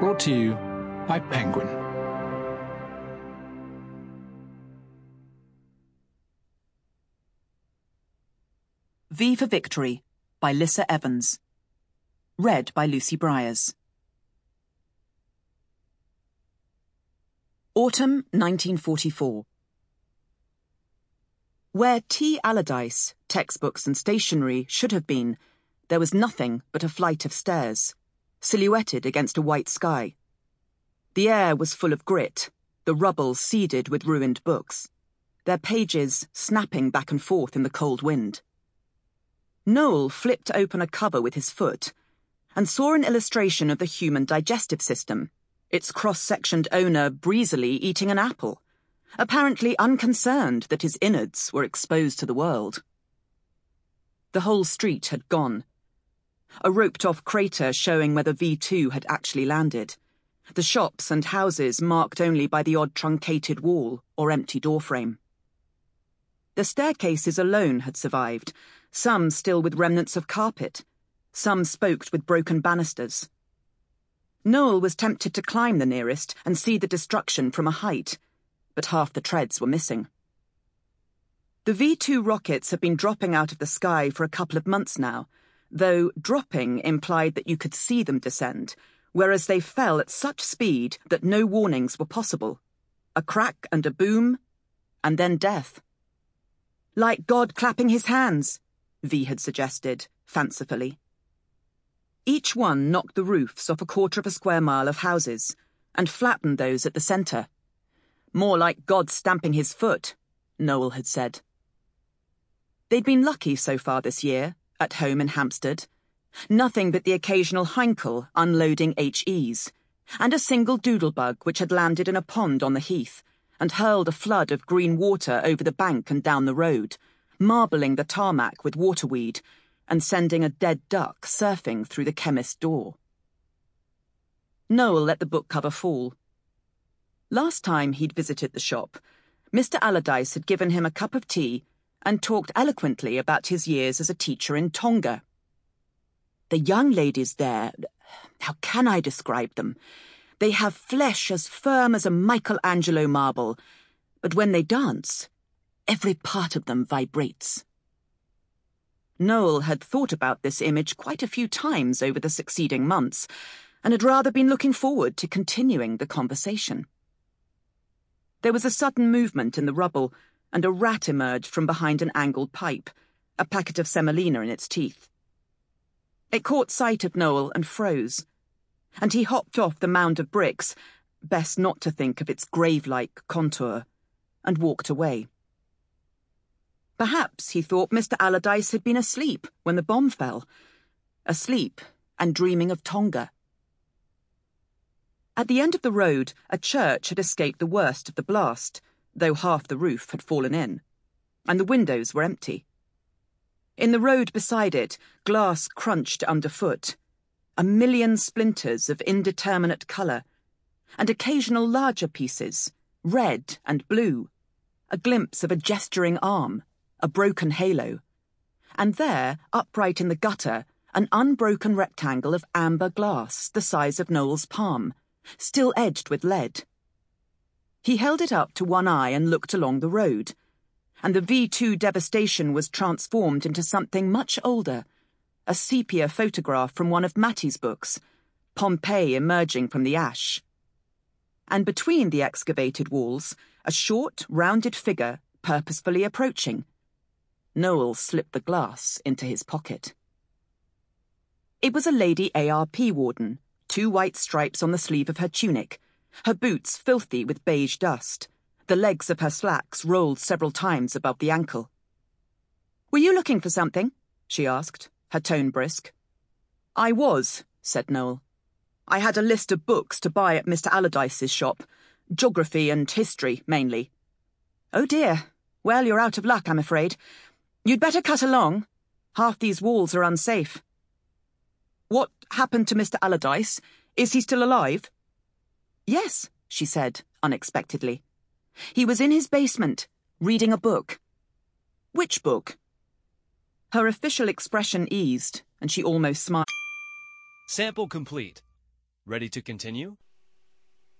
Brought to you by Penguin. V for Victory by Lissa Evans. Read by Lucy Briers. Autumn 1944. Where T. Allardyce, textbooks and stationery should have been, there was nothing but a flight of stairs, silhouetted against a white sky. The air was full of grit, the rubble seeded with ruined books, their pages snapping back and forth in the cold wind. Noel flipped open a cover with his foot and saw an illustration of the human digestive system, its cross-sectioned owner breezily eating an apple, apparently unconcerned that his innards were exposed to the world. The whole street had gone. A roped-off crater showing where the V2 had actually landed. The shops and houses marked only by the odd truncated wall or empty doorframe. The staircases alone had survived, some still with remnants of carpet, some spoked with broken banisters. Noel was tempted to climb the nearest and see the destruction from a height, but half the treads were missing. The V2 rockets had been dropping out of the sky for a couple of months now, though dropping implied that you could see them descend, whereas they fell at such speed that no warnings were possible. A crack and a boom, and then death. Like God clapping his hands, V had suggested, fancifully. Each one knocked the roofs off 1/4 square mile of houses, and flattened those at the centre. More like God stamping his foot, Noel had said. They'd been lucky so far this year, at home in Hampstead. Nothing but the occasional Heinkel unloading HEs, and a single doodlebug which had landed in a pond on the heath, and hurled a flood of green water over the bank and down the road, marbling the tarmac with waterweed, and sending a dead duck surfing through the chemist's door. Noel let the book cover fall. Last time he'd visited the shop, Mr. Allardyce had given him a cup of tea and talked eloquently about his years as a teacher in Tonga. The young ladies there, how can I describe them? They have flesh as firm as a Michelangelo marble, but when they dance, every part of them vibrates. Noel had thought about this image quite a few times over the succeeding months, and had rather been looking forward to continuing the conversation. There was a sudden movement in the rubble, and a rat emerged from behind an angled pipe, a packet of semolina in its teeth. It caught sight of Noel and froze, and he hopped off the mound of bricks, best not to think of its grave-like contour, and walked away. Perhaps he thought Mr. Allardyce had been asleep when the bomb fell, asleep and dreaming of Tonga. At the end of the road, a church had escaped the worst of the blast, though half the roof had fallen in, and the windows were empty. In the road beside it, glass crunched underfoot, a million splinters of indeterminate colour, and occasional larger pieces, red and blue, a glimpse of a gesturing arm, a broken halo, and there, upright in the gutter, an unbroken rectangle of amber glass the size of Noel's palm, still edged with lead. He held it up to one eye and looked along the road, and the V2 devastation was transformed into something much older, a sepia photograph from one of Matty's books, Pompeii emerging from the ash. And between the excavated walls, a short, rounded figure purposefully approaching. Noel slipped the glass into his pocket. It was a lady ARP warden, 2 white stripes on the sleeve of her tunic, her boots filthy with beige dust, the legs of her slacks rolled several times above the ankle. "Were you looking for something?" she asked, her tone brisk. "I was," said Noel. "I had a list of books to buy at Mr. Allardyce's shop, geography and history, mainly." "Oh dear. Well, you're out of luck, I'm afraid. You'd better cut along. Half these walls are unsafe." "What happened to Mr. Allardyce? Is he still alive?" "Yes," she said, unexpectedly. "He was in his basement, reading a book." "Which book?" Her official expression eased, and she almost smiled. Sample complete. Ready to continue?